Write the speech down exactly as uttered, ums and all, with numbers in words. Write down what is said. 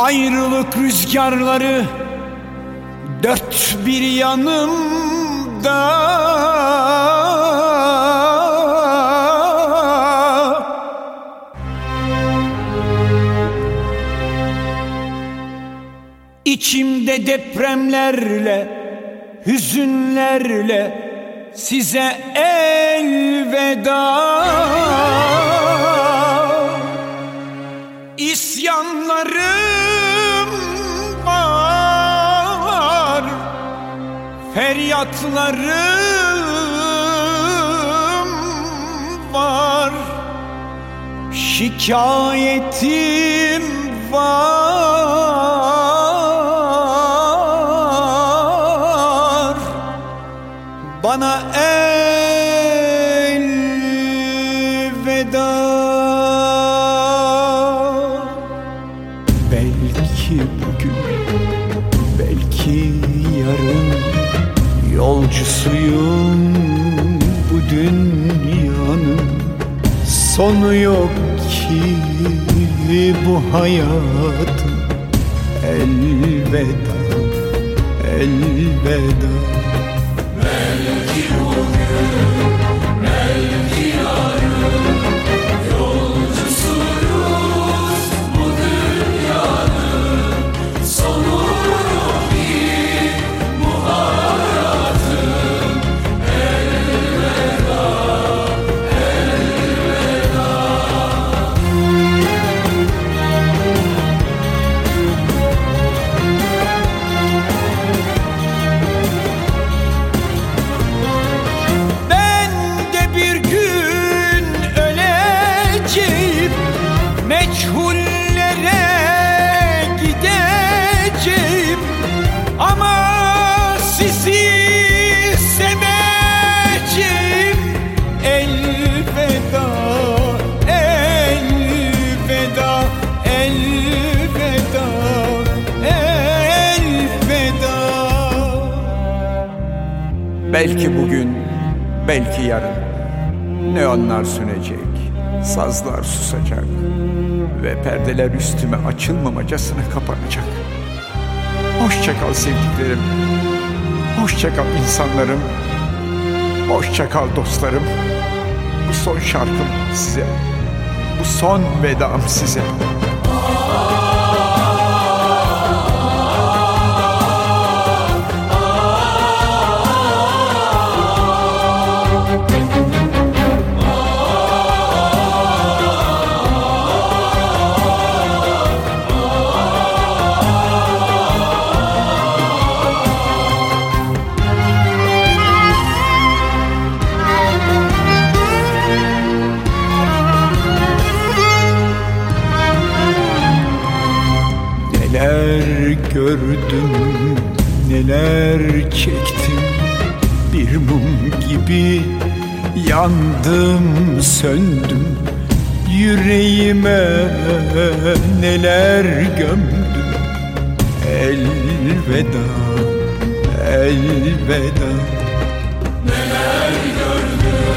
Ayrılık rüzgarları dört bir yanımda, İçimde depremlerle, hüzünlerle size elveda. İsyanlarım var, feryatlarım var, şikayetim var. Bana elveda. Belki bugün, belki yarın yolcusuyum bu dünyanın. Sonu yok ki bu hayatın. Elveda, elveda. Belki bugün, belki yarın yolcusuyuz bu dünyanın. Sonu yok ki bu hayatın. Elveda, elveda. Meçhullere gideceğim ama sizi seveceğim. Elveda, elveda, elveda, elveda. Belki bugün, belki yarın neonlar sönecek, sazlar susacak ve perdeler üstüme açılmamacasına kapanacak. Hoşça kal sevdiklerim, hoşça kal insanlarım, hoşça kal dostlarım. Bu son şarkım size, bu son vedam size. Neler gördüm, neler çektim. Bir mum gibi yandım, söndüm. Yüreğime neler gömdüm. Elveda, elveda. Neler gördüm,